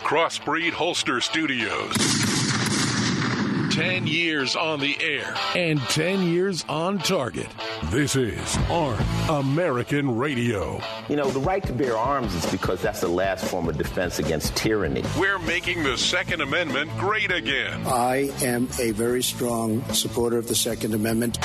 Crossbreed Holster Studios. 10 years on the air and 10 years on target. This is Armed American Radio. You know, the right to bear arms is because that's the last form of defense against tyranny. We're making the Second Amendment great again. I am a very strong supporter of the Second Amendment.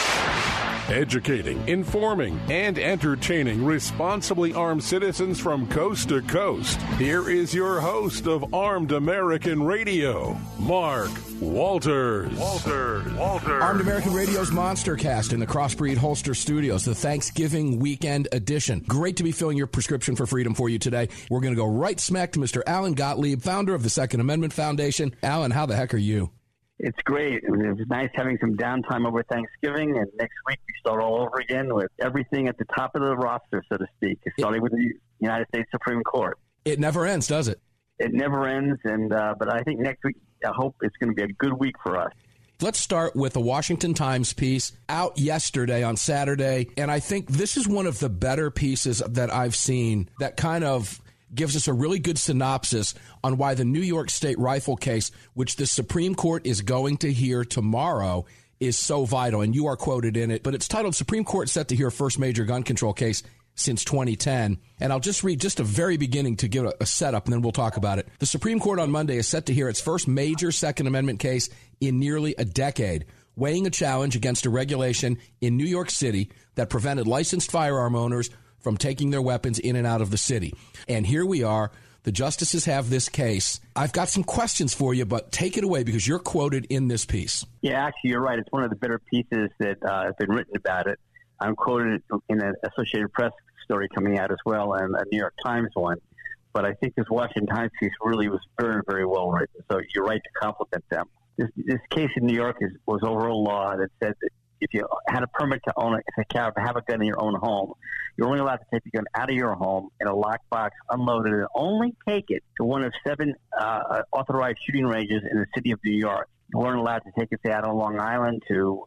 Educating, informing, and entertaining responsibly armed citizens from coast to coast. Here is your host of Armed American Radio, Mark Walters. Armed American Radio's Monster Cast in the Crossbreed Holster Studios, the Thanksgiving weekend edition. Great to be filling your prescription for freedom for you today. We're going to go right smack to Mr. Alan Gottlieb, founder of the Second Amendment Foundation. Alan, how the heck are you? It's great. I mean, it was nice having some downtime over Thanksgiving, and next week we start all over again with everything at the top of the roster, so to speak, starting with the United States Supreme Court. It never ends, does it? It never ends, and but I think next week, I hope it's going to be a good week for us. Let's start with a Washington Times piece out yesterday on Saturday, and I think this is one of the better pieces that I've seen that kind of gives us a really good synopsis on why the New York State rifle case, which the Supreme Court is going to hear tomorrow, is so vital. And you are quoted in it, but it's titled Supreme Court Set to Hear First Major Gun Control Case Since 2010. And I'll just read just a very beginning to give a setup, and then we'll talk about it. The Supreme Court on Monday is set to hear its first major Second Amendment case in nearly a decade, weighing a challenge against a regulation in New York City that prevented licensed firearm owners from taking their weapons in and out of the city. And here we are. The justices have this case. I've got some questions for you, but take it away because you're quoted in this piece. Yeah, actually, you're right. It's one of the better pieces that have been written about it. I'm quoted in an Associated Press story coming out as well and a New York Times one. But I think this Washington Times piece really was very, very well written. So you're right to compliment them. This case in New York was over a law that said that if you had a permit to own have a gun in your own home, you're only allowed to take the gun out of your home in a locked box, unloaded, and only take it to one of 7 authorized shooting ranges in the city of New York. You weren't allowed to take it to out on Long Island to,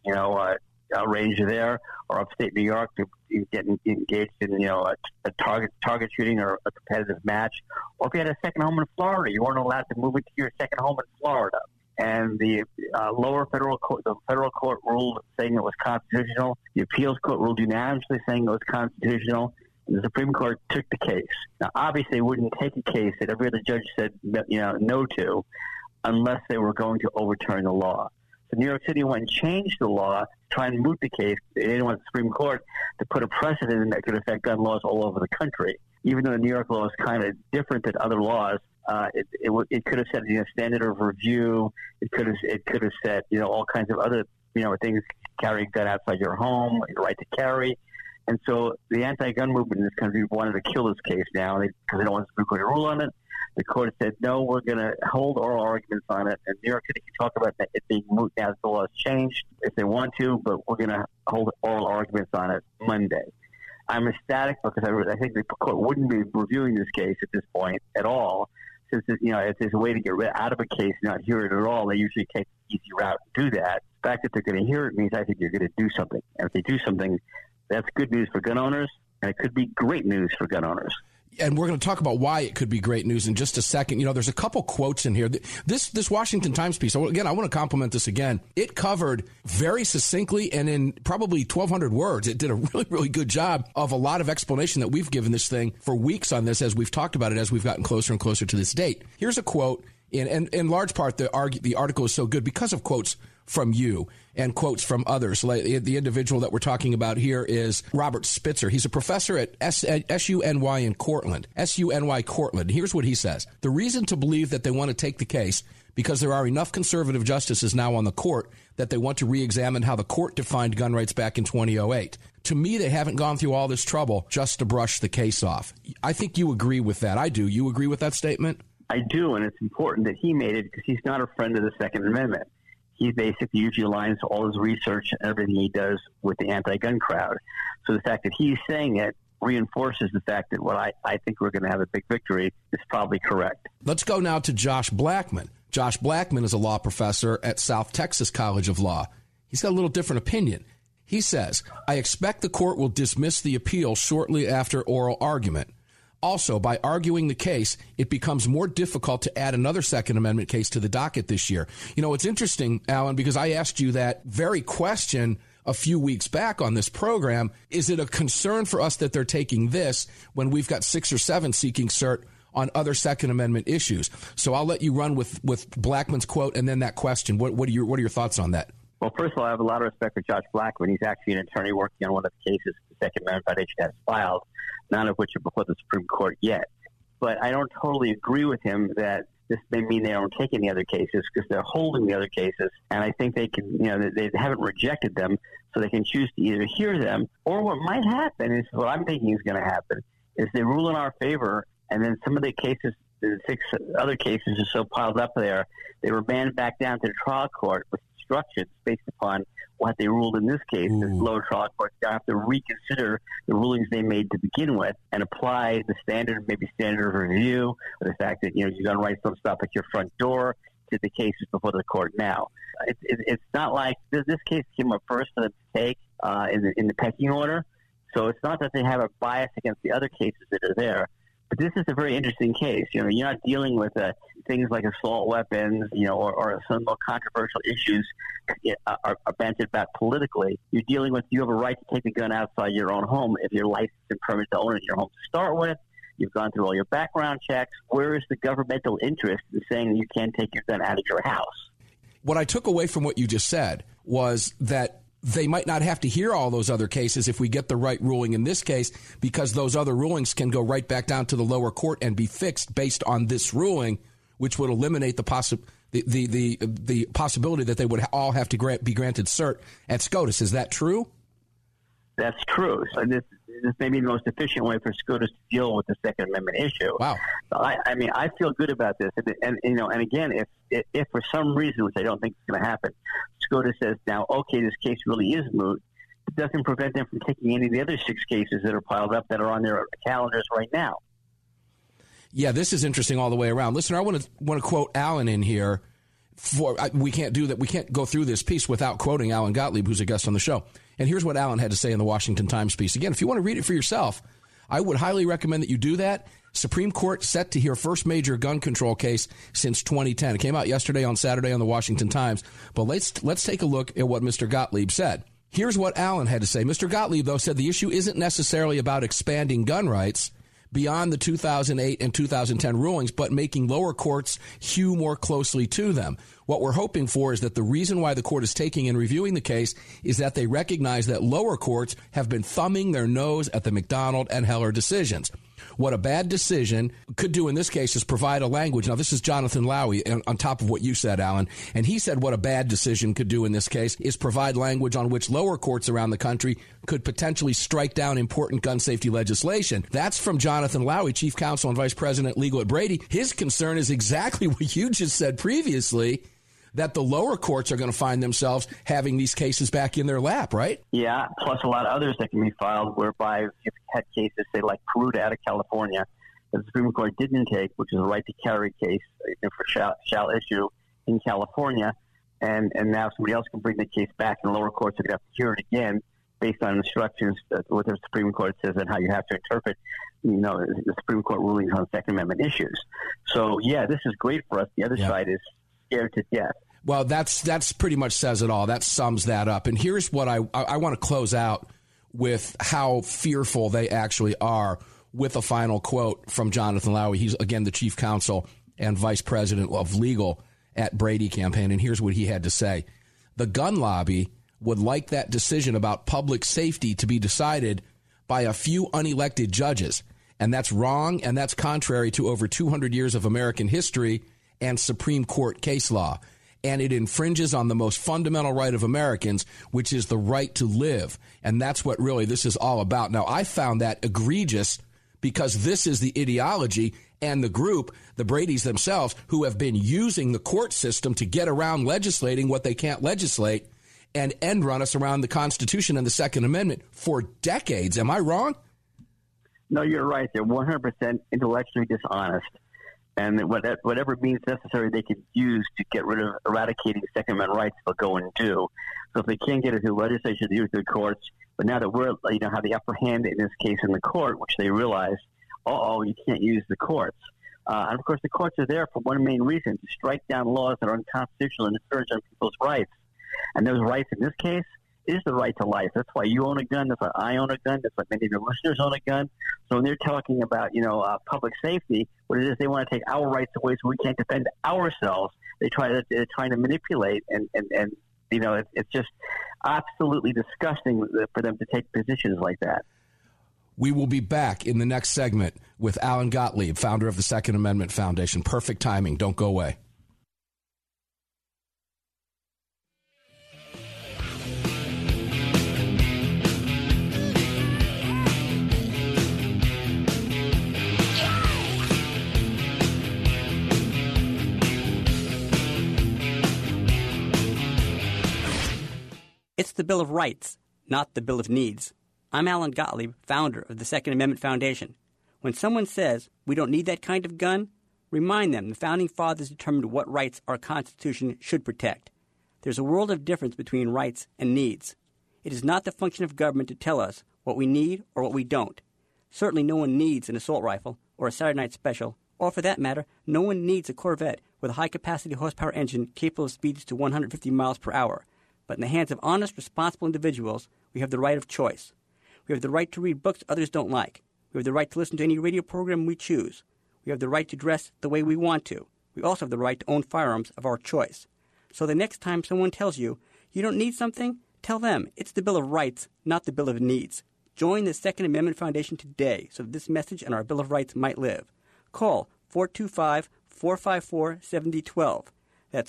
a range there, or upstate New York to get engaged in, a target shooting or a competitive match. Or if you had a second home in Florida, you weren't allowed to move it to your second home in Florida. And the federal court ruled saying it was constitutional. The appeals court ruled unanimously saying it was constitutional. And the Supreme Court took the case. Now, obviously, they wouldn't take a case that every other judge said no to unless they were going to overturn the law. So New York City went and changed the law to try and moot the case. They didn't want the Supreme Court to put a precedent that could affect gun laws all over the country. Even though the New York law is kind of different than other laws, it could have set standard of review. It could have set all kinds of other things. Carrying gun outside your home, your right to carry, and so the anti-gun movement in this country wanted to kill this case now because they don't want the Supreme Court to rule on it. The court said no, we're going to hold oral arguments on it, and New York City can talk about it being moot now that the law has changed if they want to, but we're going to hold oral arguments on it Monday. I'm ecstatic because I think the court wouldn't be reviewing this case at this point at all. Since if there's a way to get out of a case and not hear it at all, they usually take the easy route and do that. The fact that they're going to hear it means I think you're going to do something. And if they do something, that's good news for gun owners, and it could be great news for gun owners. And we're going to talk about why it could be great news in just a second. There's a couple quotes in here. This Washington Times piece, again, I want to compliment this again. It covered very succinctly and in probably 1,200 words. It did a really, really good job of a lot of explanation that we've given this thing for weeks on this as we've talked about it, as we've gotten closer and closer to this date. Here's a quote, and in large part, the article is so good because of quotes from you and quotes from others. Like the individual that we're talking about here is Robert Spitzer. He's a professor at SUNY in Cortland, SUNY Cortland. Here's what he says. The reason to believe that they want to take the case because there are enough conservative justices now on the court that they want to re-examine how the court defined gun rights back in 2008. To me, they haven't gone through all this trouble just to brush the case off. I think you agree with that. I do. You agree with that statement? I do, and it's important that he made it because he's not a friend of the Second Amendment. He basically usually aligns all his research and everything he does with the anti-gun crowd. So the fact that he's saying it reinforces the fact that what I think we're going to have a big victory is probably correct. Let's go now to Josh Blackman. Josh Blackman is a law professor at South Texas College of Law. He's got a little different opinion. He says, I expect the court will dismiss the appeal shortly after oral argument. Also, by arguing the case, it becomes more difficult to add another Second Amendment case to the docket this year. You know, it's interesting, Alan, because I asked you that very question a few weeks back on this program. Is it a concern for us that they're taking this when we've got 6 or 7 seeking cert on other Second Amendment issues? So I'll let you run with Blackmun's quote and then that question. What are your thoughts on that? Well, first of all, I have a lot of respect for Judge Blackmun. He's actually an attorney working on one of the cases the Second Amendment Foundation has filed, none of which are before the Supreme Court yet. But I don't totally agree with him that this may mean they don't take any other cases, because they're holding the other cases, and I think they can, they haven't rejected them, so they can choose to either hear them, or what might happen is, what I'm thinking is going to happen, is they rule in our favor, and then some of the cases, the 6 other cases are so piled up there, they remand back down to the trial court with instructions based upon what they ruled in this case. The lower trial courts have to reconsider the rulings they made to begin with and apply the standard of review, or the fact that, you're going to write some stuff at your front door to the cases before the court now. It's not like this case came up first for them to take in the pecking order. So it's not that they have a bias against the other cases that are there. But this is a very interesting case. You're not dealing with things like assault weapons, or some more controversial issues are bantered about politically. You're dealing with, you have a right to take a gun outside your own home if you're licensed and permitted to own it in your home to start with. You've gone through all your background checks. Where is the governmental interest in saying you can't take your gun out of your house? What I took away from what you just said was that they might not have to hear all those other cases if we get the right ruling in this case, because those other rulings can go right back down to the lower court and be fixed based on this ruling, which would eliminate the possibility that they would all have to be granted cert at SCOTUS. Is that true? That's true. So this may be the most efficient way for SCOTUS to deal with the Second Amendment issue. Wow. So I feel good about this. And again, if for some reason, which I don't think is going to happen, SCOTUS says now, okay, this case really is moot, it doesn't prevent them from taking any of the other 6 cases that are piled up that are on their calendars right now. Yeah, this is interesting all the way around. Listen, I want to quote Alan in here. We can't do that. We can't go through this piece without quoting Alan Gottlieb, who's a guest on the show. And here's what Alan had to say in the Washington Times piece. Again, if you want to read it for yourself, I would highly recommend that you do that. Supreme Court set to hear first major gun control case since 2010. It came out yesterday on Saturday on the Washington Times. But let's take a look at what Mr. Gottlieb said. Here's what Alan had to say. Mr. Gottlieb, though, said the issue isn't necessarily about expanding gun rights beyond the 2008 and 2010 rulings, but making lower courts hew more closely to them. What we're hoping for is that the reason why the court is taking and reviewing the case is that they recognize that lower courts have been thumbing their nose at the McDonald and Heller decisions. What a bad decision could do in this case is provide a language. Now, this is Jonathan Lowy on top of what you said, Alan. And he said what a bad decision could do in this case is provide language on which lower courts around the country could potentially strike down important gun safety legislation. That's from Jonathan Lowy, Chief Counsel and Vice President Legal at Brady. His concern is exactly what you just said previously, that the lower courts are going to find themselves having these cases back in their lap, right? Yeah, plus a lot of others that can be filed whereby you've had cases, say, like Peruta out of California, that the Supreme Court didn't take, which is a right to carry case for shall issue in California, and now somebody else can bring the case back, and the lower courts are going to have to hear it again based on instructions what the Supreme Court says and how you have to interpret, the Supreme Court rulings on Second Amendment issues. So, yeah, this is great for us. The other side is scared to death. Well, that's pretty much says it all. That sums that up. And here's what I want to close out with how fearful they actually are with a final quote from Jonathan Lowy. He's, again, the Chief Counsel and Vice President of Legal at Brady Campaign. And here's what he had to say. The gun lobby would like that decision about public safety to be decided by a few unelected judges. And that's wrong, and that's contrary to over 200 years of American history and Supreme Court case law. And it infringes on the most fundamental right of Americans, which is the right to live. And that's what really this is all about. Now, I found that egregious because this is the ideology and the group, the Bradys themselves, who have been using the court system to get around legislating what they can't legislate and end run us around the Constitution and the Second Amendment for decades. Am I wrong? No, you're right. They're 100% intellectually dishonest. And whatever means necessary they can use to get rid of eradicating Second Amendment rights, they'll go and do. So if they can't get it through legislation, they use the courts. But now that we're, have the upper hand in this case in the court, which they realize you can't use the courts. And, of course, the courts are there for one main reason, to strike down laws that are unconstitutional and infringe on people's rights. And those rights in this case is the right to life. That's why you own a gun. That's why I own a gun. That's why many of your listeners own a gun. So when they're talking about, public safety, what it is, they want to take our rights away so we can't defend ourselves. They're trying to manipulate, and it's just absolutely disgusting for them to take positions like that. We will be back in the next segment with Alan Gottlieb, founder of the Second Amendment Foundation. Perfect timing. Don't go away. It's the Bill of Rights, not the Bill of Needs. I'm Alan Gottlieb, founder of the Second Amendment Foundation. When someone says we don't need that kind of gun, remind them the Founding Fathers determined what rights our Constitution should protect. There's a world of difference between rights and needs. It is not the function of government to tell us what we need or what we don't. Certainly no one needs an assault rifle or a Saturday Night Special, or for that matter, no one needs a Corvette with a high-capacity horsepower engine capable of speeds to 150 miles per hour. But in the hands of honest, responsible individuals, we have the right of choice. We have the right to read books others don't like. We have the right to listen to any radio program we choose. We have the right to dress the way we want to. We also have the right to own firearms of our choice. So the next time someone tells you you don't need something, tell them it's the Bill of Rights, not the Bill of Needs. Join the Second Amendment Foundation today so that this message and our Bill of Rights might live. Call 425-454-7012. That's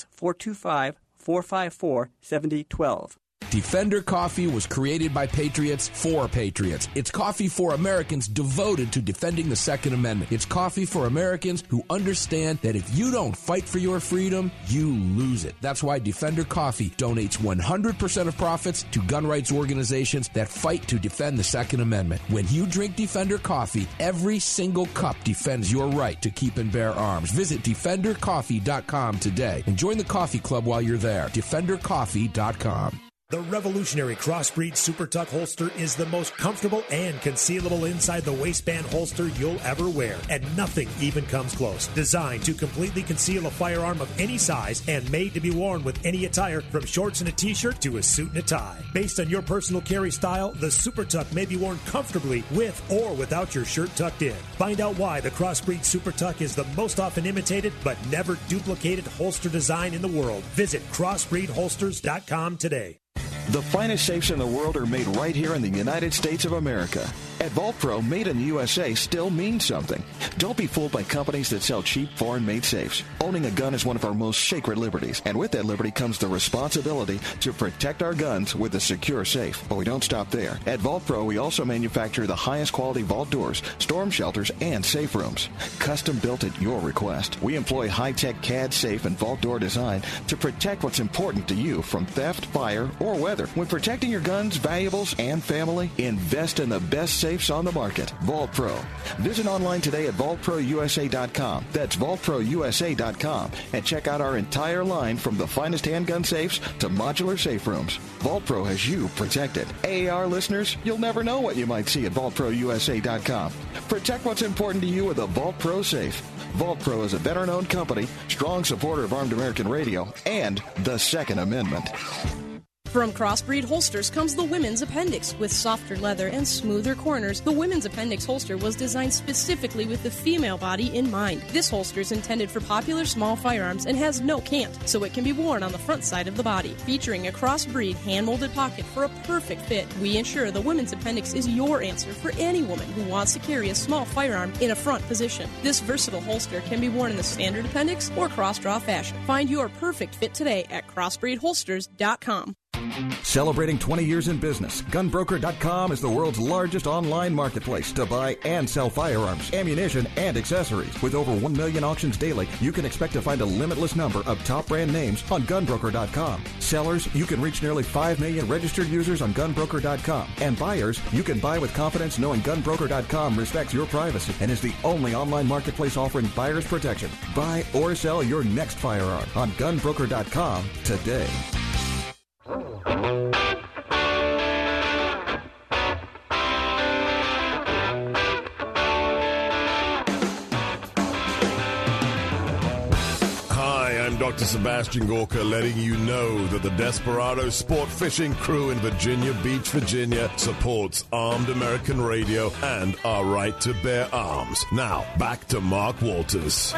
425-454-7012. Defender Coffee was created by patriots for patriots. It's coffee for Americans devoted to defending the Second Amendment. It's coffee for Americans who understand that if you don't fight for your freedom, you lose it. That's why Defender Coffee donates 100% of profits to gun rights organizations that fight to defend the Second Amendment. When you drink Defender Coffee, every single cup defends your right to keep and bear arms. Visit DefenderCoffee.com today and join the coffee club while you're there. DefenderCoffee.com. The revolutionary Crossbreed Super Tuck holster is the most comfortable and concealable inside the waistband holster you'll ever wear, and nothing even comes close. Designed to completely conceal a firearm of any size and made to be worn with any attire, from shorts and a t-shirt to a suit and a tie. Based on your personal carry style, the Super Tuck may be worn comfortably with or without your shirt tucked in. Find out why the Crossbreed Super Tuck is the most often imitated but never duplicated holster design in the world. Visit crossbreedholsters.com today. The finest safes in the world are made right here in the United States of America. At Vault Pro, made in the USA still means something. Don't be fooled by companies that sell cheap, foreign-made safes. Owning a gun is one of our most sacred liberties, and with that liberty comes the responsibility to protect our guns with a secure safe. But we don't stop there. At Vault Pro, we also manufacture the highest quality vault doors, storm shelters, and safe rooms. Custom built at your request. We employ high-tech CAD safe and vault door design to protect what's important to you from theft, fire, or weather. When protecting your guns, valuables, and family, invest in the best safes on the market. Vault Pro. Visit online today at vaultprousa.com. That's vaultprousa.com, and check out our entire line from the finest handgun safes to modular safe rooms. Vault Pro has you protected. AAR listeners, you'll never know what you might see at vaultprousa.com. Protect what's important to you with a Vault Pro safe. Vault Pro is a veteran-owned company, strong supporter of Armed American Radio and the Second Amendment. From Crossbreed Holsters comes the Women's Appendix. With softer leather and smoother corners, the Women's Appendix holster was designed specifically with the female body in mind. This holster is intended for popular small firearms and has no cant, so it can be worn on the front side of the body. Featuring a Crossbreed hand-molded pocket for a perfect fit, we ensure the Women's Appendix is your answer for any woman who wants to carry a small firearm in a front position. This versatile holster can be worn in the standard appendix or cross-draw fashion. Find your perfect fit today at crossbreedholsters.com. Celebrating 20 years in business, GunBroker.com is the world's largest online marketplace to buy and sell firearms, ammunition, and accessories. With over 1 million auctions daily, you can expect to find a limitless number of top brand names on GunBroker.com. Sellers, you can reach nearly 5 million registered users on GunBroker.com. And buyers, you can buy with confidence knowing GunBroker.com respects your privacy and is the only online marketplace offering buyers protection. Buy or sell your next firearm on GunBroker.com today. is Sebastian Gorka letting you know that the Desperado Sport Fishing Crew in Virginia Beach, Virginia supports Armed American Radio and our right to bear arms. Now, back to Mark Walters.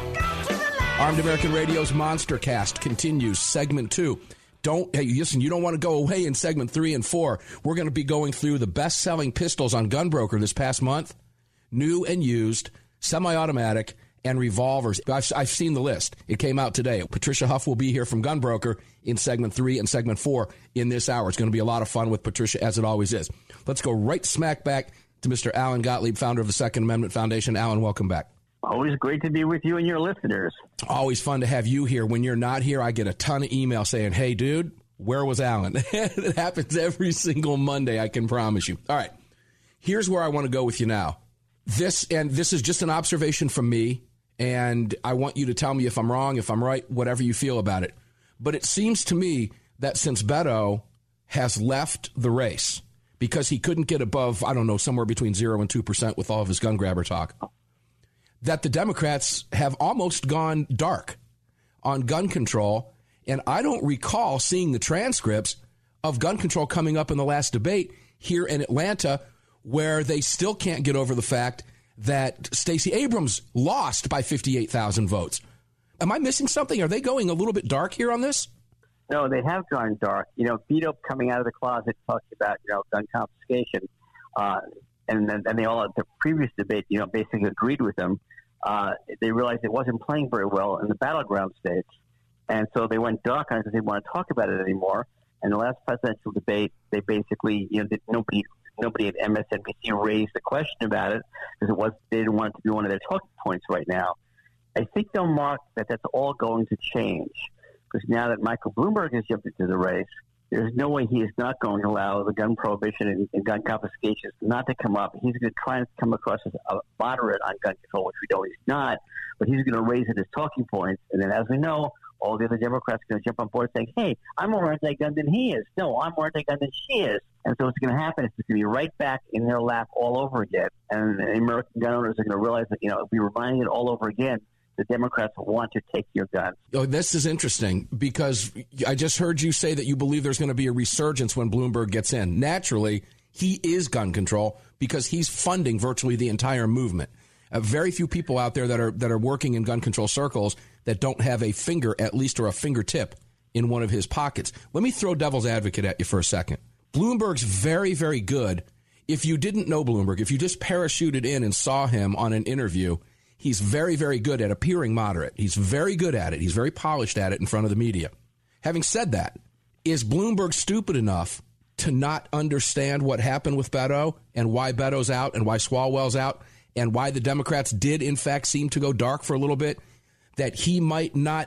Armed American Radio's Monster Cast continues, segment 2. Listen, you don't want to go away in segment 3 and 4. We're going to be going through the best-selling pistols on Gunbroker this past month, new and used, semi-automatic, and revolvers. I've seen the list. It came out today. Patricia Huff will be here from Gunbroker in segment 3 and segment 4 in this hour. It's going to be a lot of fun with Patricia, as it always is. Let's go right smack back to Mr. Alan Gottlieb, founder of the Second Amendment Foundation. Alan, welcome back. Always great to be with you and your listeners. Always fun to have you here. When you're not here, I get a ton of emails saying, hey, dude, where was Alan? It happens every single Monday, I can promise you. All right, here's where I want to go with you now. This is just an observation from me, and I want you to tell me if I'm wrong, if I'm right, whatever you feel about it. But it seems to me that since Beto has left the race because he couldn't get above, I don't know, somewhere between 0 and 2% with all of his gun grabber talk, that the Democrats have almost gone dark on gun control. And I don't recall seeing the transcripts of gun control coming up in the last debate here in Atlanta, where they still can't get over the fact that Stacey Abrams lost by 58,000 votes. Am I missing something? Are they going a little bit dark here on this? No, they have gone dark. Beto coming out of the closet talking about, gun confiscation. And they all, at the previous debate, basically agreed with him. They realized it wasn't playing very well in the battleground states. And so they went dark on it because they didn't want to talk about it anymore. And the last presidential debate, they basically, nobody at MSNBC raised the question about it because they didn't want it to be one of their talking points right now. I think, though, Mark, that's all going to change because now that Michael Bloomberg has jumped into the race, there's no way he is not going to allow the gun prohibition and gun confiscations not to come up. He's going to try and come across as a moderate on gun control, which we know he's not, but he's going to raise it as talking points. And then, as we know, all the other Democrats are going to jump on board saying, hey, I'm more anti-gun than he is. No, I'm more anti-gun than she is. And so what's going to happen is it's going to be right back in their lap all over again. And the American gun owners are going to realize that, if we remind it all over again, the Democrats want to take your guns. Oh, this is interesting because I just heard you say that you believe there's going to be a resurgence when Bloomberg gets in. Naturally, he is gun control because he's funding virtually the entire movement. Very few people out there that are working in gun control circles that don't have a finger, at least, or a fingertip in one of his pockets. Let me throw devil's advocate at you for a second. Bloomberg's very, very good. If you didn't know Bloomberg, if you just parachuted in and saw him on an interview, he's very, very good at appearing moderate. He's very good at it. He's very polished at it in front of the media. Having said that, is Bloomberg stupid enough to not understand what happened with Beto and why Beto's out and why Swalwell's out and why the Democrats did, in fact, seem to go dark for a little bit, that he might not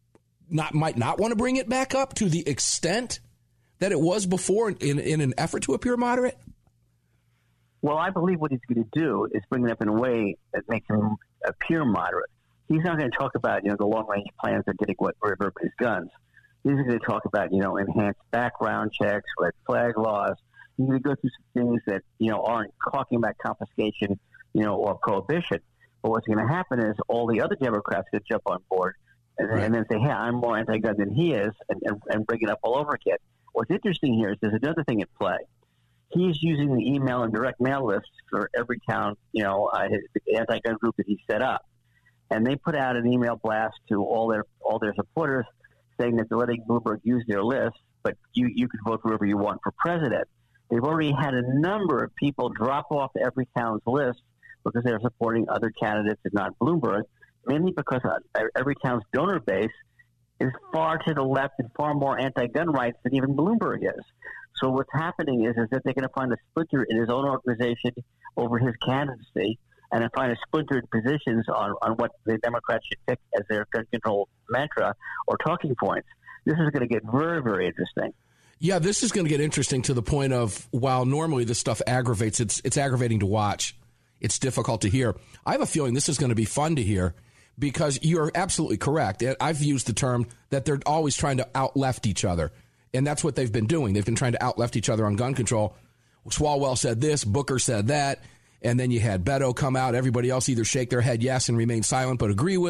want to bring it back up to the extent that it was before in an effort to appear moderate? Well, I believe what he's going to do is bring it up in a way that makes him appear moderate. He's not going to talk about, the long-range plans of getting rid of everybody's guns. He's going to talk about, enhanced background checks, red flag laws. He's going to go through some things that, aren't talking about confiscation, or prohibition. But what's going to happen is all the other Democrats could jump on board and then say, hey, I'm more anti-gun than he is, and bring it up all over again. What's interesting here is there's another thing at play. He's using the email and direct mail lists for every town, the anti-gun group that he set up. And they put out an email blast to all their supporters saying that they're letting Bloomberg use their list, but you can vote whoever you want for president. They've already had a number of people drop off every town's list because they're supporting other candidates and not Bloomberg, mainly because every town's donor base is far to the left and far more anti-gun rights than even Bloomberg is. So what's happening is that they're going to find a splinter in his own organization over his candidacy and find a splintered positions on what the Democrats should pick as their gun control mantra or talking points. This is going to get very, very interesting. Yeah, this is going to get interesting to the point of, while normally this stuff aggravates, it's aggravating to watch. It's difficult to hear. I have a feeling this is going to be fun to hear because you're absolutely correct. I've used the term that they're always trying to out-left each other, and that's what they've been doing. They've been trying to out-left each other on gun control. Swalwell said this, Booker said that, and then you had Beto come out. Everybody else either shake their head yes and remain silent but agree with it.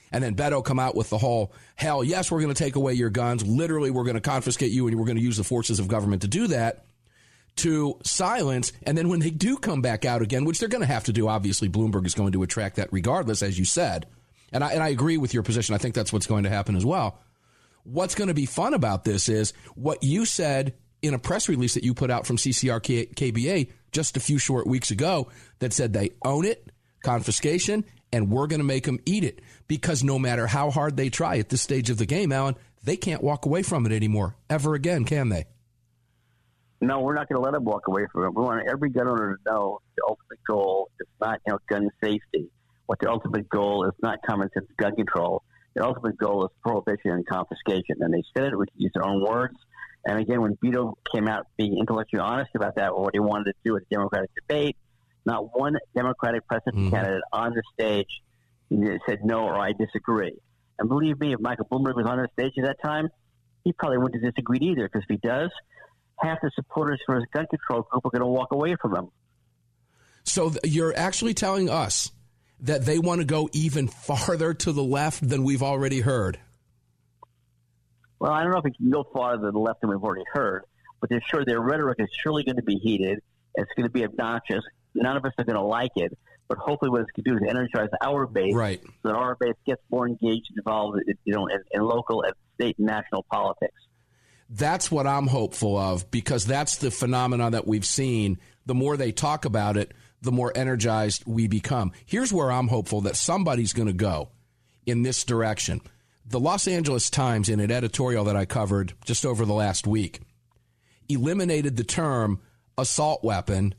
And then Beto come out with the whole, hell yes, we're going to take away your guns. Literally, we're going to confiscate you and we're going to use the forces of government to do that, to silence. And then when they do come back out again, which they're going to have to do, obviously Bloomberg is going to attract that regardless, as you said. And I agree with your position. I think that's what's going to happen as well. What's going to be fun about this is what you said in a press release that you put out from CCR-KBA just a few short weeks ago that said they own it, confiscation, and we're going to make them eat it. Because no matter how hard they try at this stage of the game, Alan, they can't walk away from it anymore, ever again, can they? No, we're not going to let them walk away from it. We want every gun owner to know the ultimate goal is not gun safety. What the ultimate goal is not common sense gun control. The ultimate goal is prohibition and confiscation. And they said it, we could use their own words. And again, when Beto came out being intellectually honest about that, or what he wanted to do at the Democratic debate, not one Democratic presidential candidate on the stage said no or I disagree. And believe me, if Michael Bloomberg was on the stage at that time, he probably wouldn't have disagreed either, because if he does, half the supporters for his gun control group are going to walk away from him. So you're actually telling us that they want to go even farther to the left than we've already heard? Well, I don't know if it can go farther to the left than we've already heard, but they're sure their rhetoric is surely going to be heated. It's going to be obnoxious. None of us are going to like it, but hopefully what it's going to do is energize our base, right, so that our base gets more engaged and involved in local and state and national politics. That's what I'm hopeful of, because that's the phenomenon that we've seen. The more they talk about it, the more energized we become. Here's where I'm hopeful that somebody's going to go in this direction. The Los Angeles Times, in an editorial that I covered just over the last week, eliminated the term assault weapon,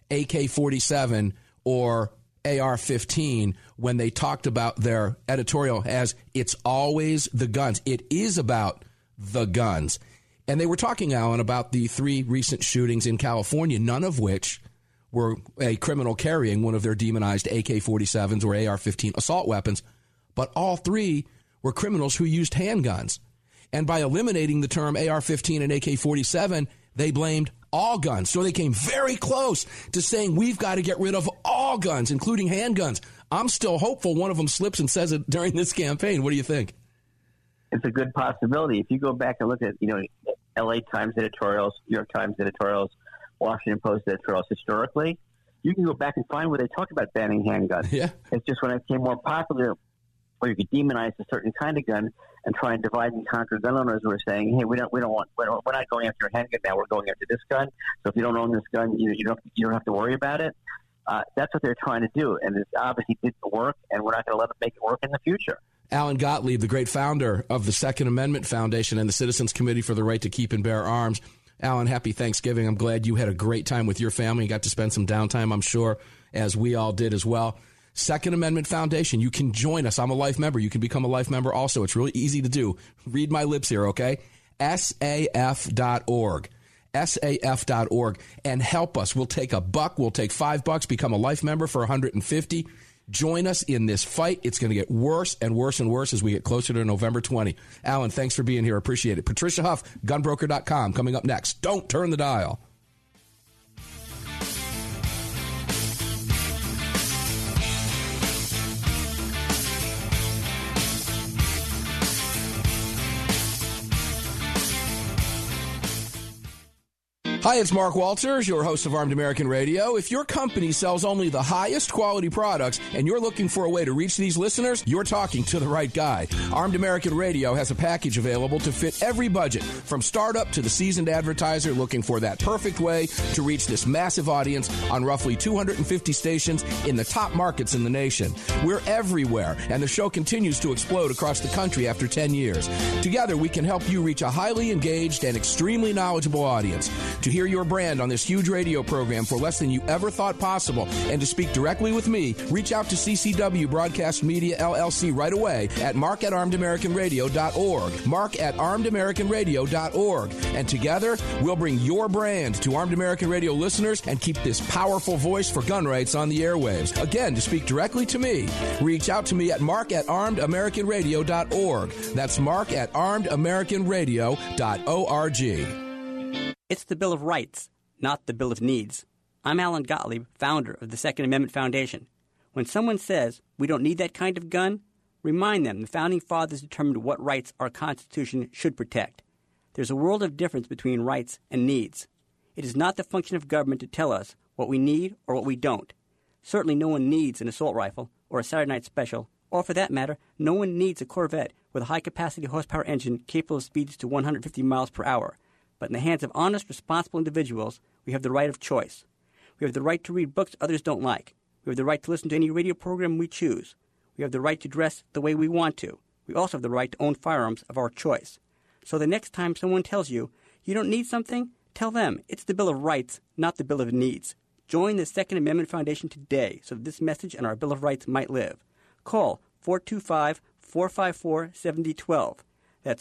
AK-47, or AR-15 when they talked about their editorial as it's always the guns. It is about the guns. And they were talking, Alan, about the 3 recent shootings in California, none of which were a criminal carrying one of their demonized AK-47s or AR-15 assault weapons, but all 3 were criminals who used handguns. And by eliminating the term AR-15 and AK-47, they blamed all guns. So they came very close to saying we've got to get rid of all guns, including handguns. I'm still hopeful one of them slips and says it during this campaign. What do you think? It's a good possibility. If you go back and look at, L.A. Times editorials, New York Times editorials, Washington Post editorials historically, you can go back and find where they talk about banning handguns. Yeah. It's just when it became more popular, where you could demonize a certain kind of gun and try and divide and conquer gun owners who are saying, hey, we're not going after a handgun now, we're going after this gun. So if you don't own this gun, you don't have to worry about it. That's what they're trying to do, and it obviously didn't work, and we're not going to let them make it work in the future. Alan Gottlieb, the great founder of the Second Amendment Foundation and the Citizens Committee for the Right to Keep and Bear Arms. Alan, happy Thanksgiving. I'm glad you had a great time with your family. You got to spend some downtime, I'm sure, as we all did as well. Second Amendment Foundation, you can join us. I'm a life member. You can become a life member also. It's really easy to do. Read my lips here, okay? SAF.org. SAF.org. And help us. We'll take $1. We'll take $5. Become a life member for $150. Join us in this fight. It's going to get worse and worse and worse as we get closer to November 20. Alan, thanks for being here. Appreciate it. Patricia Huff, gunbroker.com, coming up next. Don't turn the dial. Hi, it's Mark Walters, your host of Armed American Radio. If your company sells only the highest quality products and you're looking for a way to reach these listeners, you're talking to the right guy. Armed American Radio has a package available to fit every budget, from startup to the seasoned advertiser looking for that perfect way to reach this massive audience on roughly 250 stations in the top markets in the nation. We're everywhere, and the show continues to explode across the country after 10 years. Together, we can help you reach a highly engaged and extremely knowledgeable audience. To hear your brand on this huge radio program for less than you ever thought possible, and to speak directly with me, reach out to CCW Broadcast Media LLC right away at mark@armedamericanradio.org. mark@armedamericanradio.org. And together, we'll bring your brand to Armed American Radio listeners and keep this powerful voice for gun rights on the airwaves. Again, to speak directly to me, reach out to me at mark@armedamericanradio.org. That's mark@armedamericanradio.org. It's the Bill of Rights, not the Bill of Needs. I'm Alan Gottlieb, founder of the Second Amendment Foundation. When someone says we don't need that kind of gun, Remind them the Founding Fathers determined what rights our Constitution should protect. There's a world of difference between rights and needs. It is not the function of government to tell us what we need or what we don't. Certainly no one needs an assault rifle or a Saturday night special, or for that matter, no one needs a Corvette with a high-capacity horsepower engine capable of speeds to 150 miles per hour. But in the hands of honest, responsible individuals, we have the right of choice. We have the right to read books others don't like. We have the right to listen to any radio program we choose. We have the right to dress the way we want to. We also have the right to own firearms of our choice. So the next time someone tells you you don't need something, tell them it's the Bill of Rights, not the Bill of Needs. Join the Second Amendment Foundation today so that this message and our Bill of Rights might live. Call 425-454-7012. That's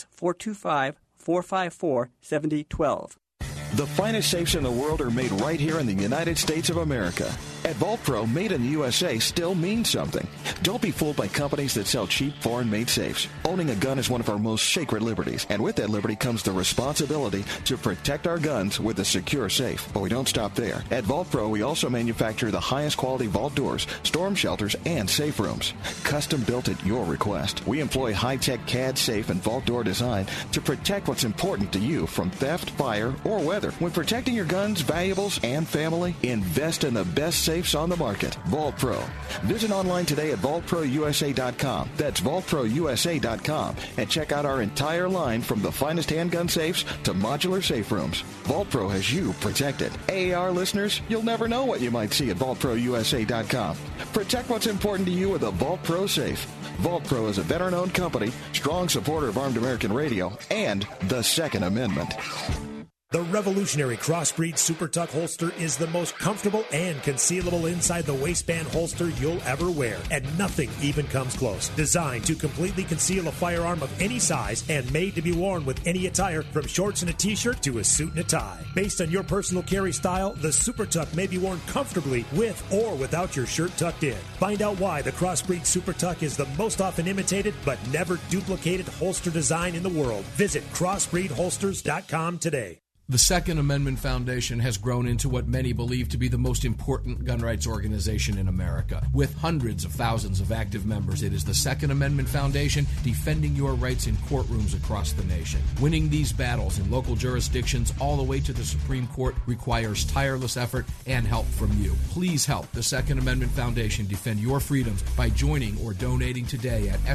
425-454-7012. The finest safes in the world are made right here in the United States of America. At Vault Pro, made in the USA still means something. Don't be fooled by companies that sell cheap, foreign-made safes. Owning a gun is one of our most sacred liberties, and with that liberty comes the responsibility to protect our guns with a secure safe. But we don't stop there. At Vault Pro, we also manufacture the highest quality vault doors, storm shelters, and safe rooms. Custom built at your request. We employ high-tech CAD safe and vault door design to protect what's important to you from theft, fire, or weather. When protecting your guns, valuables, and family, invest in the best safes on the market. Vault Pro. Visit online today at vaultprousa.com. That's vaultprousa.com. And check out our entire line from the finest handgun safes to modular safe rooms. Vault Pro has you protected. AAR listeners, you'll never know what you might see at vaultprousa.com. Protect what's important to you with a Vault Pro safe. Vault Pro is a veteran-owned company, strong supporter of Armed American Radio, and the Second Amendment. The revolutionary Crossbreed Super Tuck holster is the most comfortable and concealable inside the waistband holster you'll ever wear, and nothing even comes close. Designed to completely conceal a firearm of any size and made to be worn with any attire, from shorts and a t-shirt to a suit and a tie. Based on your personal carry style, the Super Tuck may be worn comfortably with or without your shirt tucked in. Find out why the Crossbreed Super Tuck is the most often imitated but never duplicated holster design in the world. Visit crossbreedholsters.com today. The Second Amendment Foundation has grown into what many believe to be the most important gun rights organization in America. With hundreds of thousands of active members, it is the Second Amendment Foundation defending your rights in courtrooms across the nation. Winning these battles in local jurisdictions all the way to the Supreme Court requires tireless effort and help from you. Please help the Second Amendment Foundation defend your freedoms by joining or donating today at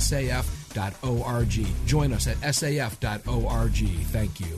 saf.org. Join us at saf.org. Thank you.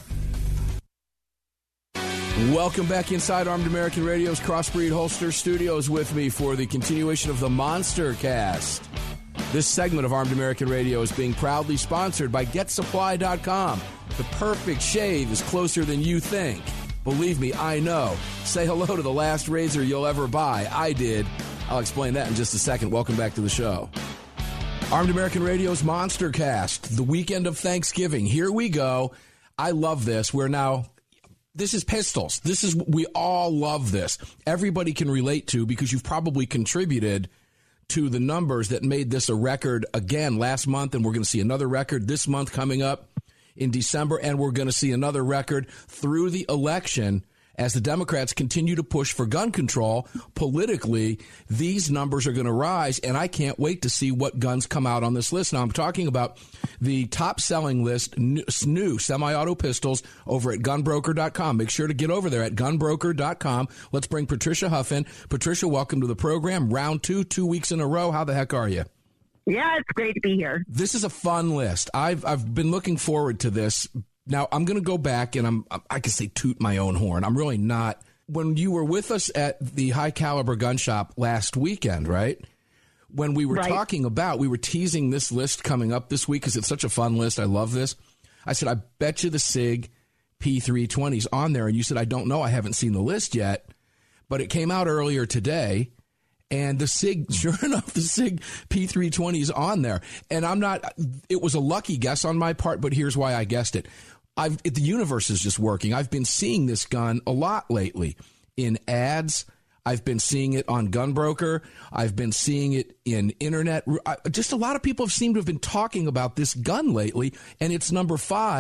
Welcome back inside Armed American Radio's Crossbreed Holster Studios. With me for the continuation of the Monster Cast. This segment of Armed American Radio is being proudly sponsored by GetSupply.com. The perfect shave is closer than you think. Believe me, I know. Say hello to the last razor you'll ever buy. I did. I'll explain that in just a second. Welcome back to the show. Armed American Radio's Monster Cast, the weekend of Thanksgiving. Here we go. I love this. This is pistols. We all love this. Everybody can relate to, because you've probably contributed to the numbers that made this a record again last month, and we're going to see another record this month coming up in December, and we're going to see another record through the election as the Democrats continue to push for gun control. Politically, these numbers are going to rise, and I can't wait to see what guns come out on this list. Now, I'm talking about the top-selling list, new semi-auto pistols over at gunbroker.com. Make sure to get over there at gunbroker.com. Let's bring Patricia Huff in. Patricia, welcome to the program. Round 2 weeks in a row. How the heck are you? Yeah, it's great to be here. This is a fun list. I've been looking forward to this. Now, I'm going to go back, and I can say toot my own horn. I'm really not. When you were with us at the High Caliber Gun Shop last weekend, right? When we were talking about, we were teasing this list coming up this week because it's such a fun list. I love this. I said, I bet you the SIG P320's on there. And you said, I don't know. I haven't seen the list yet. But it came out earlier today. And the SIG, sure enough, the SIG P320 is on there. And it was a lucky guess on my part, but here's why I guessed it. The universe is just working. I've been seeing this gun a lot lately in ads. I've been seeing it on Gunbroker. I've been seeing it in internet. Just a lot of people seem to have been talking about this gun lately, and it's number 5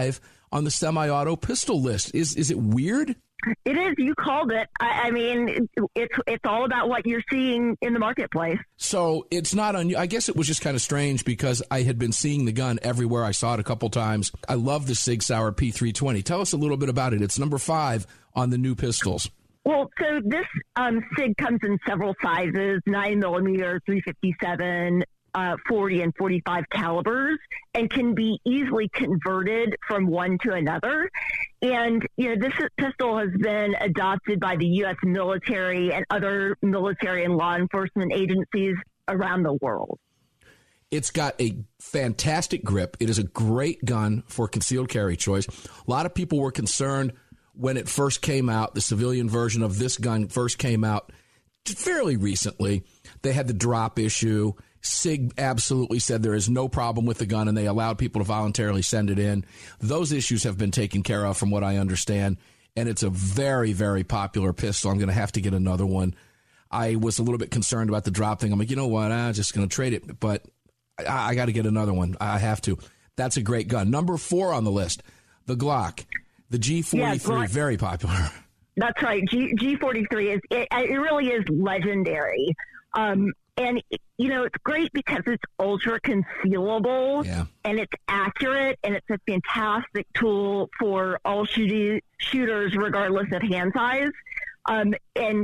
on the semi-auto pistol list. Is it weird? It is. You called it. I mean, it's all about what you're seeing in the marketplace. So it's not I guess it was just kind of strange because I had been seeing the gun everywhere. I saw it a couple times. I love the Sig Sauer P320. Tell us a little bit about it. It's number 5 on the new pistols. Well, so this SIG comes in several sizes, 9mm, 357, 40 and 45 calibers, and can be easily converted from one to another. And, this pistol has been adopted by the U.S. military and other military and law enforcement agencies around the world. It's got a fantastic grip. It is a great gun for concealed carry choice. A lot of people were concerned when it first came out, the civilian version of this gun first came out fairly recently. They had the drop issue. SIG absolutely said there is no problem with the gun, and they allowed people to voluntarily send it in. Those issues have been taken care of from what I understand, and it's a very, very popular pistol. I'm going to have to get another one. I was a little bit concerned about the drop thing. I'm like, you know what? I'm just going to trade it, but I got to get another one. I have to. That's a great gun. Number 4 on the list, the Glock. The G43, very popular. That's right. G43 it really is legendary. And, it's great because it's ultra concealable and it's accurate, and it's a fantastic tool for all shooters, regardless of hand size. And,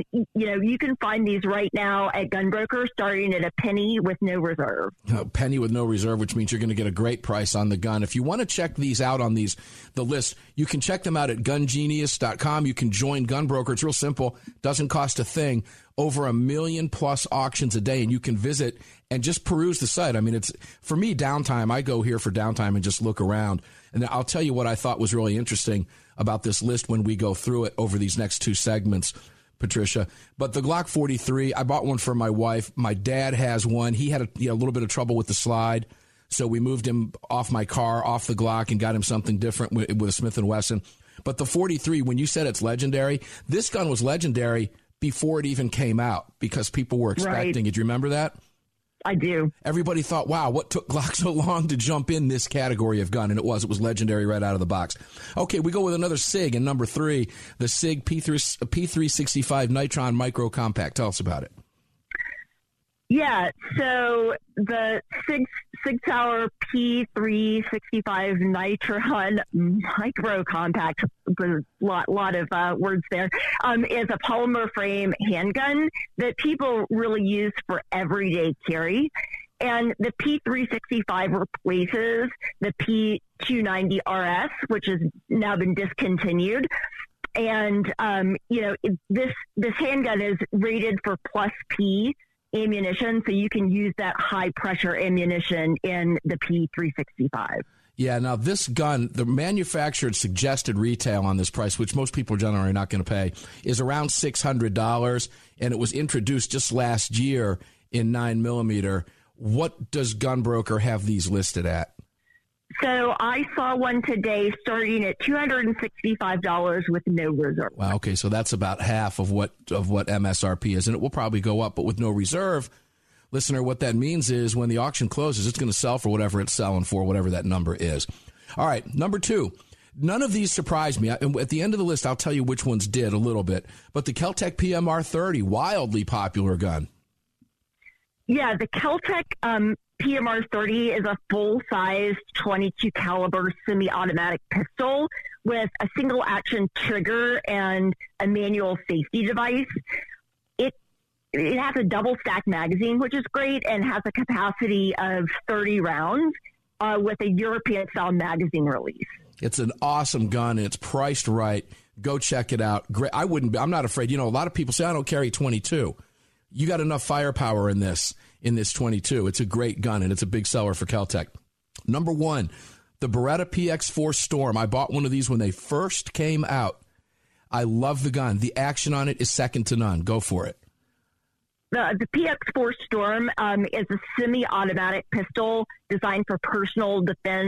you can find these right now at GunBroker starting at a penny with no reserve. A penny with no reserve, which means you're going to get a great price on the gun. If you want to check these out on the list, you can check them out at gungenius.com. You can join GunBroker. It's real simple. Doesn't cost a thing. Over 1 million plus auctions a day, and you can visit and just peruse the site. I mean, it's for me, downtime. I go here for downtime and just look around. And I'll tell you what I thought was really interesting about this list when we go through it over these next 2 segments, Patricia. But the Glock 43, I bought one for my wife. My dad has one. He had a little bit of trouble with the slide, so we moved him off my car, off the Glock, and got him something different with a Smith & Wesson. But the 43, when you said it's legendary, this gun was legendary before it even came out because people were expecting it. Do you remember that? I do. Everybody thought, wow, what took Glock so long to jump in this category of gun? And it was legendary right out of the box. Okay, we go with another SIG in number 3, the SIG P365 Nitron Micro Compact. Tell us about it. Yeah, so the Sig Sauer P365 Nitron Micro Compact, a lot of words there, is a polymer frame handgun that people really use for everyday carry. And the P365 replaces the P290 RS, which has now been discontinued. And, this handgun is rated for plus P ammunition, so you can use that high pressure ammunition in the P365. Yeah, now this gun, the manufactured suggested retail on this price, which most people generally are not going to pay, is around $600, and it was introduced just last year in 9mm. What does GunBroker have these listed at? So I saw one today starting at $265 with no reserve. Wow, okay, so that's about half of what MSRP is, and it will probably go up, but with no reserve, listener, what that means is when the auction closes, it's going to sell for whatever it's selling for, whatever that number is. All right, number 2. None of these surprised me. At the end of the list, I'll tell you which ones did a little bit, but the Keltec PMR 30, wildly popular gun. Yeah, the Keltec PMR 30 is a full-sized 22 caliber semi-automatic pistol with a single action trigger and a manual safety device. It has a double stack magazine, which is great, and has a capacity of 30 rounds with a European style magazine release. It's an awesome gun, and it's priced right. Go check it out. Great. I'm not afraid. A lot of people say I don't carry 22. You got enough firepower in this 22. It's a great gun, and it's a big seller for Keltec. Number 1, the Beretta PX4 Storm. I bought one of these when they first came out. I love the gun. The action on it is second to none. Go for it. The PX4 Storm is a semi-automatic pistol designed for personal defense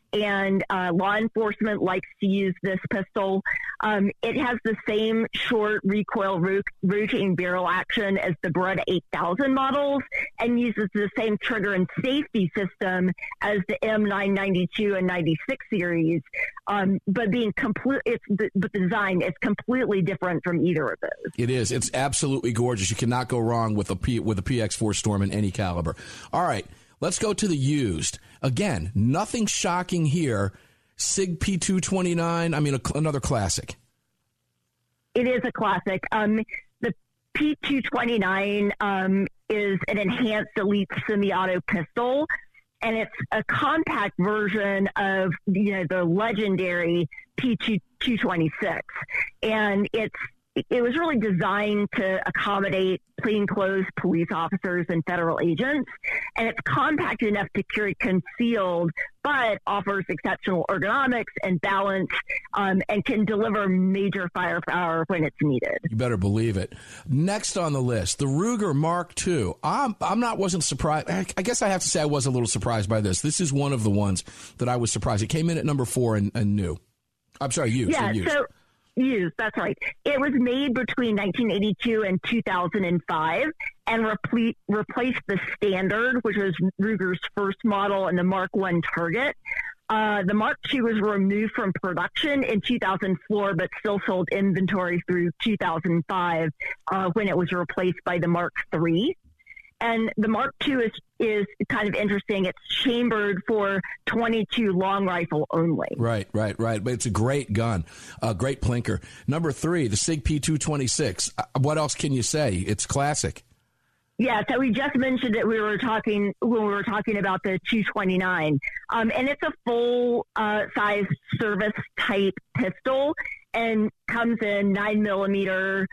and law enforcement likes to use this pistol. It has the same short recoil rotating barrel action as the Beretta 8000 models and uses the same trigger and safety system as the M992 and 96 series. But the design is completely different from either of those. It is. It's absolutely gorgeous. You cannot go wrong with a PX4 Storm in any caliber. All right. Let's go to the used. Again, nothing shocking here. SIG P229, another classic. It is a classic. The P229 is an enhanced elite semi-auto pistol, and it's a compact version of the legendary P226. And it was really designed to accommodate plainclothes police officers and federal agents. And it's compact enough to carry concealed, but offers exceptional ergonomics and balance, and can deliver major firepower when it's needed. You better believe it. Next on the list, the Ruger Mark II. Wasn't surprised. I guess I have to say I was a little surprised by this. This is one of the ones that I was surprised. It came in at number 4 and new. I'm sorry, used. Yeah, so used, that's right. It was made between 1982 and 2005 and replaced the Standard, which was Ruger's first model, and the Mark I Target. The Mark II was removed from production in 2004, but still sold inventory through 2005 when it was replaced by the Mark III. And the Mark II is kind of interesting. It's chambered for .22 long rifle only. Right. But it's a great gun, a great plinker. Number 3, the SIG P226. What else can you say? It's classic. Yeah, so we just mentioned it. When we were talking about the 229, and it's a full size service type pistol, and comes in 9mm.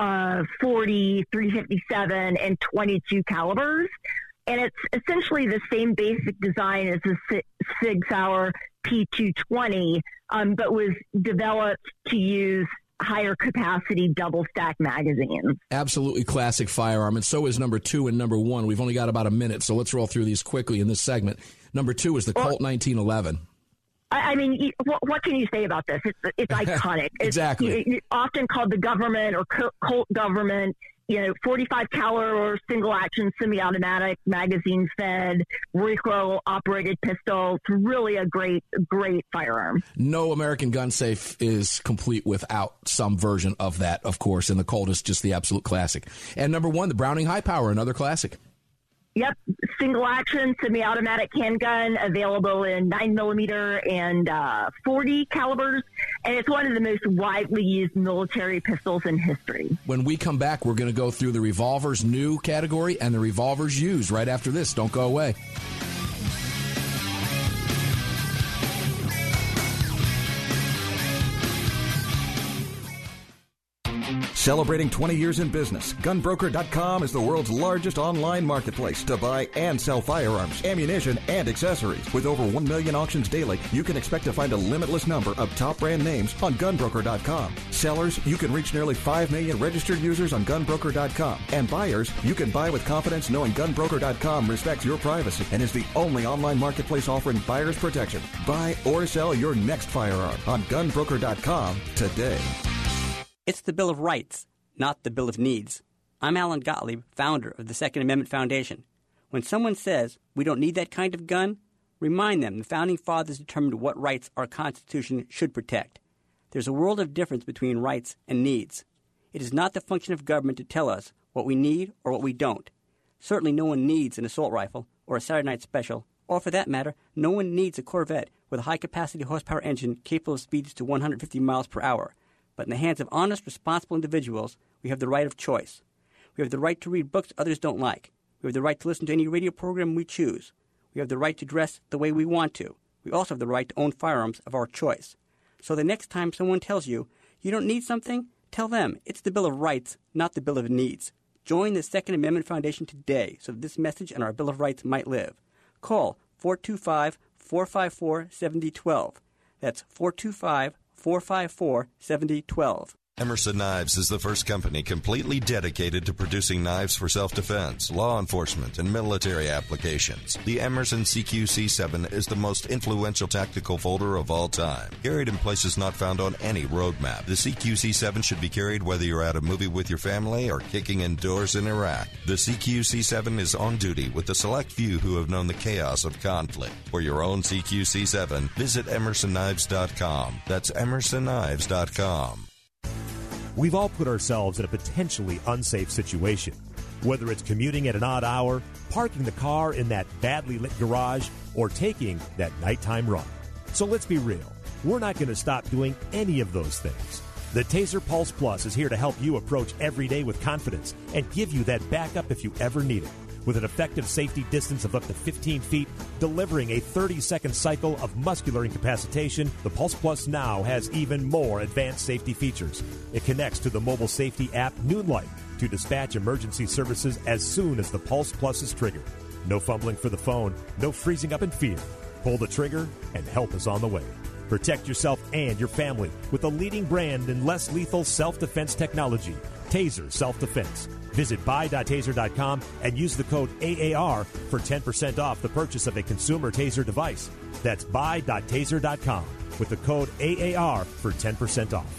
40, 357, and 22 calibers. And it's essentially the same basic design as the Sig Sauer P220, but was developed to use higher capacity double stack magazines. Absolutely classic firearm, and so is number 2 and number 1. We've only got about a minute, so let's roll through these quickly in this segment. Number 2 is the Colt 1911. I mean, what can you say about this? It's iconic. Exactly. It's often called the government or Colt government. 45 caliber single action semi-automatic magazine fed recoil operated pistol. It's really a great firearm. No American gun safe is complete without some version of that, of course, and the Colt is just the absolute classic. And number 1, the Browning High Power, another classic. Yep, single action semi-automatic handgun available in 9mm and 40 calibers, and it's one of the most widely used military pistols in history. When we come back, we're going to go through the revolvers new category and the revolvers used right after this. Don't go away. Celebrating 20 years in business, GunBroker.com is the world's largest online marketplace to buy and sell firearms, ammunition, and accessories. With over 1 million auctions daily, you can expect to find a limitless number of top brand names on GunBroker.com. Sellers, you can reach nearly 5 million registered users on GunBroker.com. And buyers, you can buy with confidence knowing GunBroker.com respects your privacy and is the only online marketplace offering buyer's protection. Buy or sell your next firearm on GunBroker.com today. It's the Bill of Rights, not the Bill of Needs. I'm Alan Gottlieb, founder of the Second Amendment Foundation. When someone says we don't need that kind of gun, remind them the Founding Fathers determined what rights our Constitution should protect. There's a world of difference between rights and needs. It is not the function of government to tell us what we need or what we don't. Certainly no one needs an assault rifle or a Saturday Night Special, or for that matter, no one needs a Corvette with a high-capacity horsepower engine capable of speeds to 150 miles per hour. But in the hands of honest, responsible individuals, we have the right of choice. We have the right to read books others don't like. We have the right to listen to any radio program we choose. We have the right to dress the way we want to. We also have the right to own firearms of our choice. So the next time someone tells you you don't need something, tell them it's the Bill of Rights, not the Bill of Needs. Join the Second Amendment Foundation today so that this message and our Bill of Rights might live. Call 425-454-7012. That's 425-454-7012. Emerson Knives is the first company completely dedicated to producing knives for self-defense, law enforcement, and military applications. The Emerson CQC7 is the most influential tactical folder of all time, carried in places not found on any roadmap. The CQC7 should be carried whether you're at a movie with your family or kicking indoors in Iraq. The CQC7 is on duty with the select few who have known the chaos of conflict. For your own CQC7, visit EmersonKnives.com. That's EmersonKnives.com. We've all put ourselves in a potentially unsafe situation. Whether it's commuting at an odd hour, parking the car in that badly lit garage, or taking that nighttime run. So let's be real. We're not going to stop doing any of those things. The Taser Pulse Plus is here to help you approach every day with confidence and give you that backup if you ever need it. With an effective safety distance of up to 15 feet, delivering a 30-second cycle of muscular incapacitation, the Pulse Plus now has even more advanced safety features. It connects to the mobile safety app Noonlight to dispatch emergency services as soon as the Pulse Plus is triggered. No fumbling for the phone, no freezing up in fear. Pull the trigger and help is on the way. Protect yourself and your family with the leading brand in less lethal self-defense technology, Taser Self-Defense. Visit buy.taser.com and use the code AAR for 10% off the purchase of a consumer Taser device. That's buy.taser.com with the code AAR for 10% off.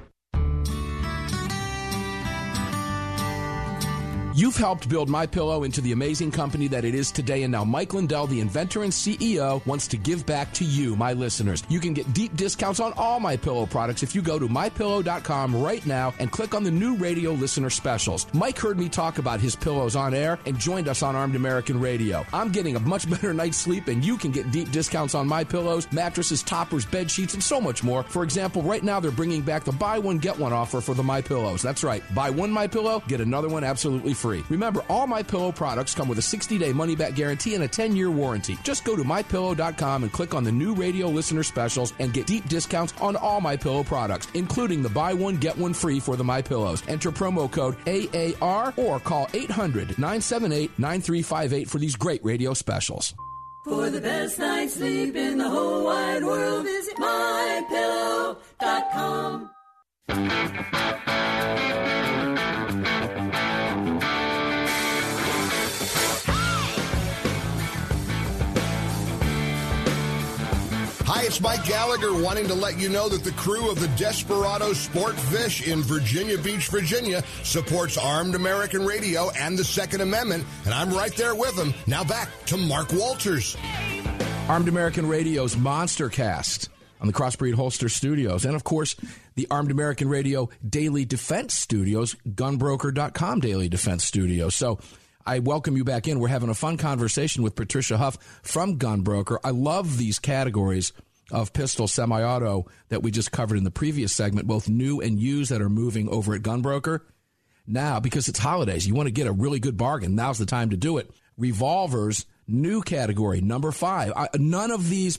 You've helped build MyPillow into the amazing company that it is today, and now Mike Lindell, the inventor and CEO, wants to give back to you, my listeners. You can get deep discounts on all MyPillow products if you go to MyPillow.com right now and click on the new radio listener specials. Mike heard me talk about his pillows on air and joined us on Armed American Radio. I'm getting a much better night's sleep, and you can get deep discounts on MyPillows, mattresses, toppers, bed sheets, and so much more. For example, right now they're bringing back the buy one, get one offer for the MyPillows. That's right. Buy one MyPillow, get another one absolutely free. Remember, all MyPillow products come with a 60-day money-back guarantee and a 10-year warranty. Just go to MyPillow.com and click on the new radio listener specials and get deep discounts on all MyPillow products, including the buy one, get one free for the MyPillows. Enter promo code AAR or call 800-978-9358 for these great radio specials. For the best night's sleep in the whole wide world, visit MyPillow.com. Hi, it's Mike Gallagher wanting to let you know that the crew of the Desperado Sport Fish in Virginia Beach, Virginia supports Armed American Radio and the Second Amendment, and I'm right there with them. Now back to Mark Walters. Armed American Radio's Monster Cast on the Crossbreed Holster Studios, and of course, the Armed American Radio Daily Defense Studios, Gunbroker.com Daily Defense Studios. So I welcome you back in. We're having a fun conversation with Patricia Huff from Gunbroker. I love these categories of pistol, semi-auto that we just covered in the previous segment, both new and used that are moving over at Gunbroker. Now, because it's holidays, you want to get a really good bargain. Now's the time to do it. Revolvers, new category, number 5. None of these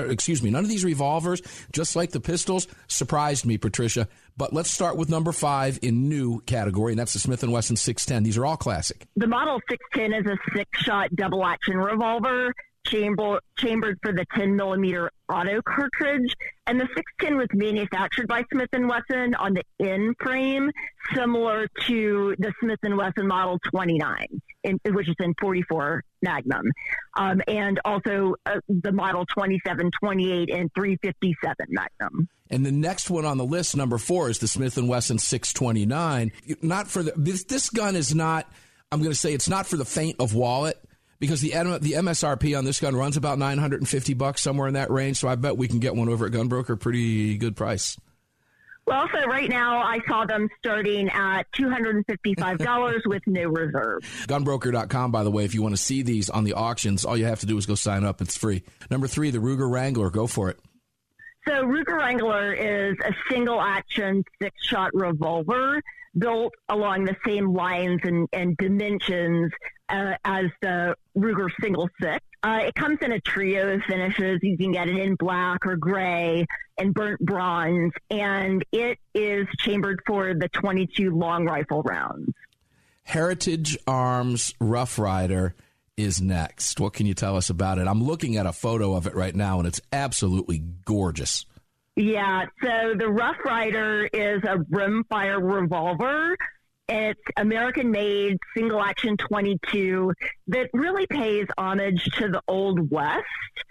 revolvers, just like the pistols, surprised me, Patricia. But let's start with number 5 in new category, and that's the Smith & Wesson 610. These are all classic. The Model 610 is a 6-shot double-action revolver chambered for the 10-millimeter auto cartridge. And the 610 was manufactured by Smith & Wesson on the in frame, similar to the Smith & Wesson Model 29, which is in .44 Magnum, and also the Model 27, 28, and .357 Magnum. And the next one on the list, number 4, is the Smith & Wesson 629. Not for this gun is not. I'm going to say it's not for the faint of wallet, because the MSRP on this gun runs about $950, somewhere in that range. So I bet we can get one over at Gunbroker, pretty good price. Well, so right now I saw them starting at $255 with no reserve. Gunbroker.com, by the way, if you want to see these on the auctions, all you have to do is go sign up. It's free. Number 3, the Ruger Wrangler. Go for it. So Ruger Wrangler is a single-action 6-shot revolver built along the same lines and dimensions as the Ruger Single 6. It comes in a trio of finishes. You can get it in black or gray and burnt bronze, and it is chambered for the 22 long rifle rounds. Heritage Arms Rough Rider is next. What can you tell us about it? I'm looking at a photo of it right now, and it's absolutely gorgeous. Yeah, so the Rough Rider is a rimfire revolver. It's American-made, single-action .22 that really pays homage to the Old West.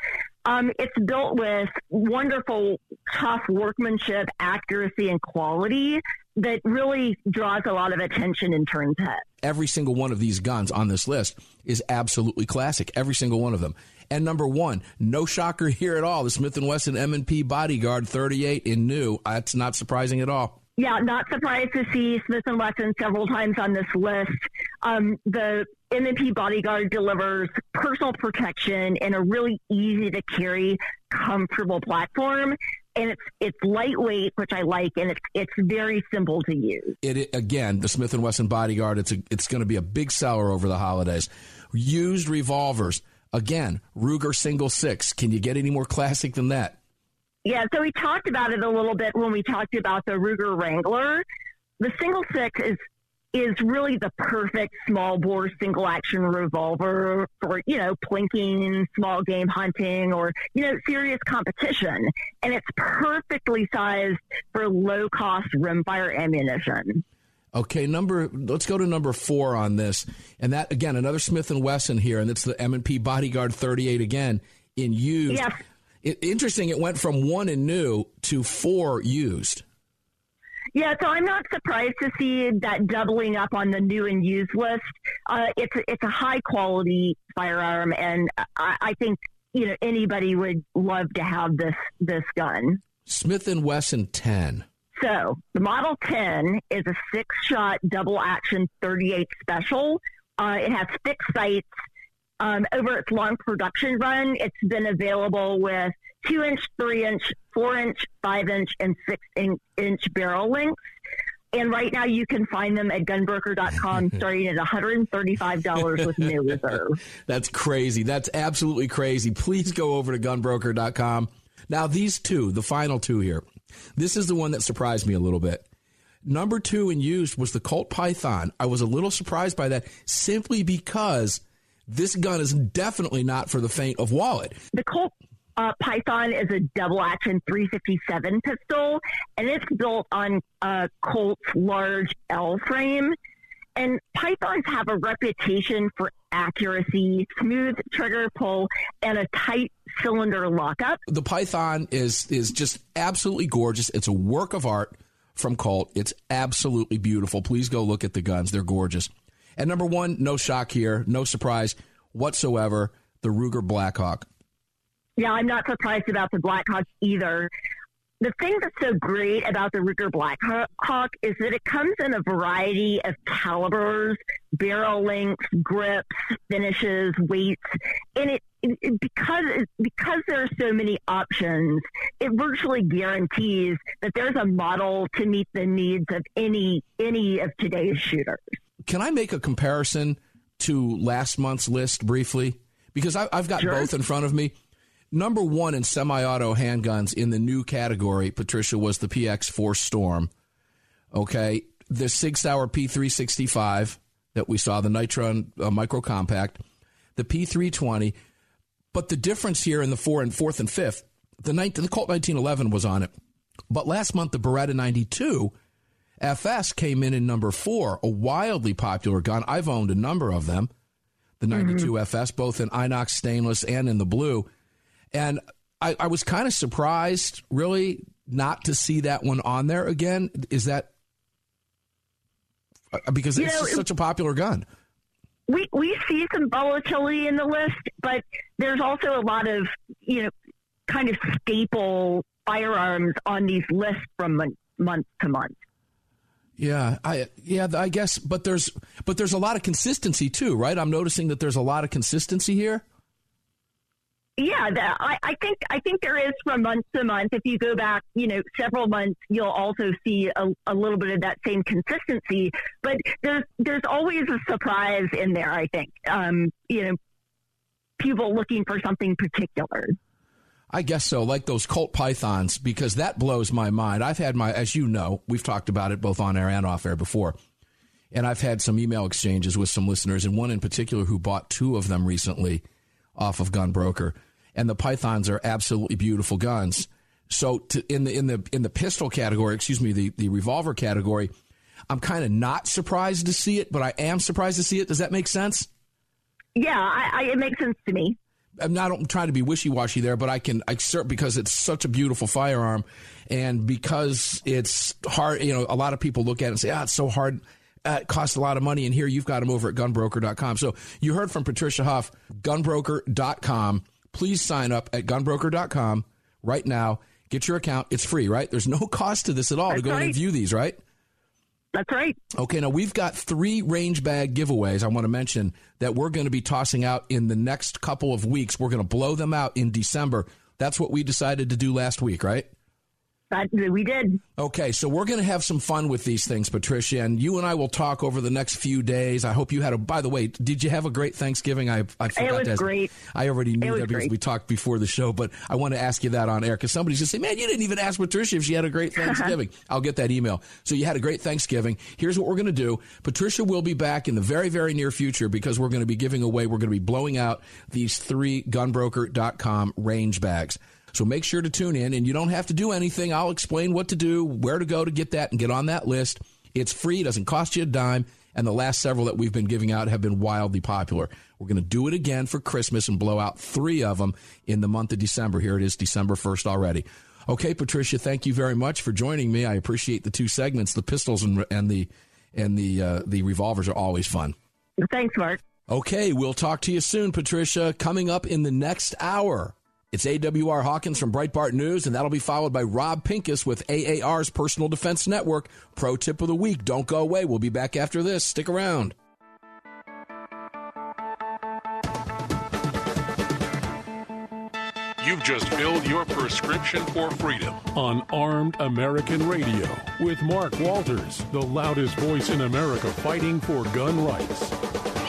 It's built with wonderful, tough workmanship, accuracy, and quality that really draws a lot of attention and turns heads. Every single one of these guns on this list is absolutely classic, every single one of them. And number one, no shocker here at all, the Smith & Wesson M&P Bodyguard 38 in new. That's not surprising at all. Yeah, not surprised to see Smith & Wesson several times on this list. The M&P Bodyguard delivers personal protection in a really easy-to-carry, comfortable platform. And it's lightweight, which I like, and it's very simple to use. Again, the Smith & Wesson Bodyguard, it's going to be a big seller over the holidays. Used revolvers, again, Ruger Single 6. Can you get any more classic than that? Yeah, so we talked about it a little bit when we talked about the Ruger Wrangler. The Single 6 is really the perfect small bore single action revolver for, plinking, small game hunting, or, serious competition. And it's perfectly sized for low cost rimfire ammunition. Okay, let's go to number 4 on this. And that, again, another Smith & Wesson here, and it's the M&P Bodyguard 38 again in used. Yes. Interesting, it went from 1 in new to 4 used. Yeah, so I'm not surprised to see that doubling up on the new and used list. It's a high-quality firearm, and I think anybody would love to have this gun. Smith & Wesson 10. So the Model 10 is a 6-shot double-action 38 special. It has fixed sights. Over its long production run, it's been available with 2-inch, 3-inch, 4-inch, 5-inch, and 6-inch barrel lengths. And right now you can find them at gunbroker.com starting at $135 with no reserve. That's crazy. That's absolutely crazy. Please go over to gunbroker.com. Now, these two, the final two here, this is the one that surprised me a little bit. Number 2 in used was the Colt Python. I was a little surprised by that simply because this gun is definitely not for the faint of wallet. The Colt Python is a double-action .357 pistol, and it's built on Colt's large L frame. And Pythons have a reputation for accuracy, smooth trigger pull, and a tight cylinder lockup. The Python is just absolutely gorgeous. It's a work of art from Colt. It's absolutely beautiful. Please go look at the guns. They're gorgeous. And number 1, no shock here, no surprise whatsoever, the Ruger Blackhawk. Yeah, I'm not surprised about the Blackhawk either. The thing that's so great about the Ruger Blackhawk is that it comes in a variety of calibers, barrel lengths, grips, finishes, weights, and because there are so many options, it virtually guarantees that there's a model to meet the needs of any of today's shooters. Can I make a comparison to last month's list briefly? Because I've got both in front of me. Number 1 in semi-auto handguns in the new category, Patricia, was the PX4 Storm. Okay, the Sig Sauer P365 that we saw, the Nitron Micro Compact, the P320. But the difference here in the 4th and 5th, the Colt 1911 was on it. But last month, the Beretta 92 FS came in number 4, a wildly popular gun. I've owned a number of them, the 92 FS, both in inox stainless and in the blue. And I was kind of surprised, really, not to see that one on there again. Is that because it's just such a popular gun? We see some volatility in the list, but there's also a lot of, kind of staple firearms on these lists from month to month. Yeah, I guess, but there's a lot of consistency too, right? I'm noticing that there's a lot of consistency here. Yeah, I think there is from month to month. If you go back, several months, you'll also see a little bit of that same consistency. But there's always a surprise in there. I think, people looking for something particular. I guess so, like those Colt Pythons, because that blows my mind. I've had as you know, we've talked about it both on air and off air before, and I've had some email exchanges with some listeners, and one in particular who bought 2 of them recently off of Gunbroker. And the Pythons are absolutely beautiful guns. So in the pistol category, the revolver category, I'm kind of not surprised to see it, but I am surprised to see it. Does that make sense? Yeah, it makes sense to me. I'm not trying to be wishy-washy there, but I because it's such a beautiful firearm, and because it's hard, a lot of people look at it and say, it's so hard, it costs a lot of money, and here you've got them over at gunbroker.com. So you heard from Patricia Huff, gunbroker.com. Please sign up at gunbroker.com right now. Get your account. It's free, right? There's no cost to this at all to go in and view these, right? That's right. Okay, now we've got 3 range bag giveaways I want to mention that we're going to be tossing out in the next couple of weeks. We're going to blow them out in December. That's what we decided to do last week, right? We did. Okay, so we're going to have some fun with these things, Patricia, and you and I will talk over the next few days. I hope you had by the way, did you have a great Thanksgiving? I forgot it was great. I already knew that because we talked before the show, but I want to ask you that on air because somebody's going to say, man, you didn't even ask Patricia if she had a great Thanksgiving. I'll get that email. So you had a great Thanksgiving. Here's what we're going to do. Patricia will be back in the very, very near future because we're going to be we're going to be blowing out these 3 gunbroker.com range bags. So make sure to tune in, and you don't have to do anything. I'll explain what to do, where to go to get that, and get on that list. It's free, doesn't cost you a dime, and the last several that we've been giving out have been wildly popular. We're going to do it again for Christmas and blow out 3 of them in the month of December. Here it is, December 1st already. Okay, Patricia, thank you very much for joining me. I appreciate the 2 segments. The pistols and the revolvers are always fun. Thanks, Mark. Okay, we'll talk to you soon, Patricia. Coming up in the next hour, it's AWR Hawkins from Breitbart News, and that'll be followed by Rob Pincus with AAR's Personal Defense Network. Pro tip of the week, don't go away. We'll be back after this. Stick around. You've just filled your prescription for freedom on Armed American Radio with Mark Walters, the loudest voice in America fighting for gun rights.